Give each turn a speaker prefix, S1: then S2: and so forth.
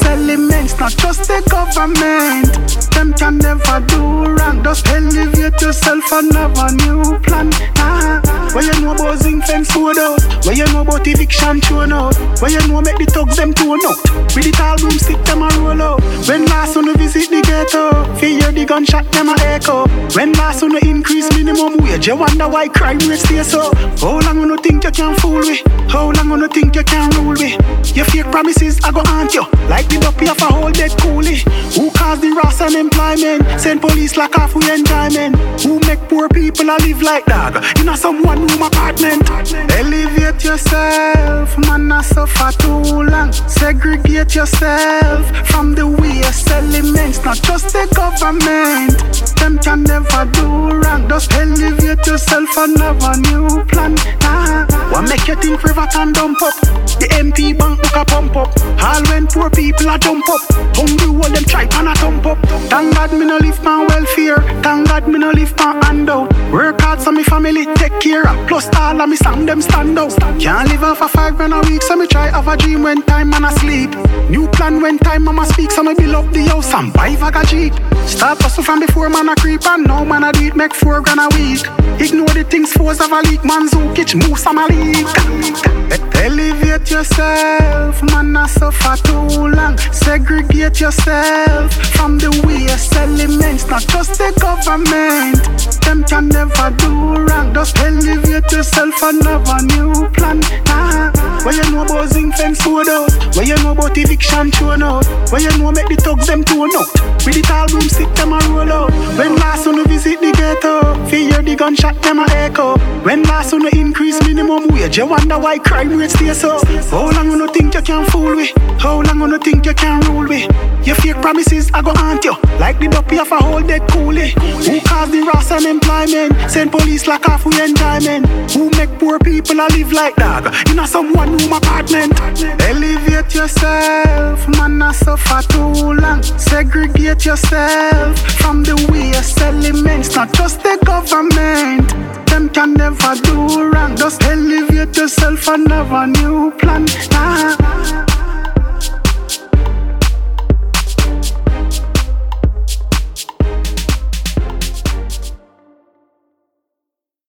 S1: waste elements, not just the government. Them can never do wrong. Just elevate yourself and have a new plan. What you know about zinc fence code out? What you know about eviction tune out? What you know make the thugs them tune out? With the tall broomstick them a roll out. When last on visit the ghetto, fear the gunshot them a echo. When last on increase minimum wage, you wonder why crime rate stay so. How long you think you can fool me? How long you think you can rule me? Your fake promises I go haunt you like the duppy of a whole dead coolie. Who caused the rust and employment? Send police like halfway enjoyment. Who make poor people a live like dog in a some one room apartment? Elevate yourself, man, not suffer too long. Segregate yourself from the waste elements, not just the government. Them can never do wrong. Just elevate yourself and have a new plan. What make you think river can dump up? The empty bank book a pump up. All when poor people a jump up. Hungry all them try and a thump up. Thank God me no live my welfare. Thank God me no live my handout. Work hard so me family take care of. Plus all of me song them stand out. Can't live off a $5 a week, so me try have a dream when time man asleep. New plan when time mama speak, so me build up the house and buy a Jeep. Start hustle from before man a creep and now man a do it make $4 a week. Ignore the things force of a leak, man zoo kitch moose some a leak. Elevate yourself, man not suffer too long. Segregate yourself from the waste elements, not just the government. Them can never do wrong. Just elevate yourself and have a new plan. What you know about zinc fence code out? What you know about eviction tune out? What you know make the thugs them tune out? With the tall broomstick them a roll out. When last on visit the ghetto, fear the gunshot them a echo. When last on increase minimum wage, you wonder why crime rate stay so. How long you think you can fool me? How long you think you can rule me? Your fake promises I go haunt you like the duppy of a whole dead coolie. Who caused the rust and employment? Send police like halfway enjoyment. Who make poor people a live like dog in a some one room apartment? Elevate yourself, man, not suffer too long. Segregate yourself from the waste elements, not just the government. Them can never do wrong. Just elevate yourself and have a new plan.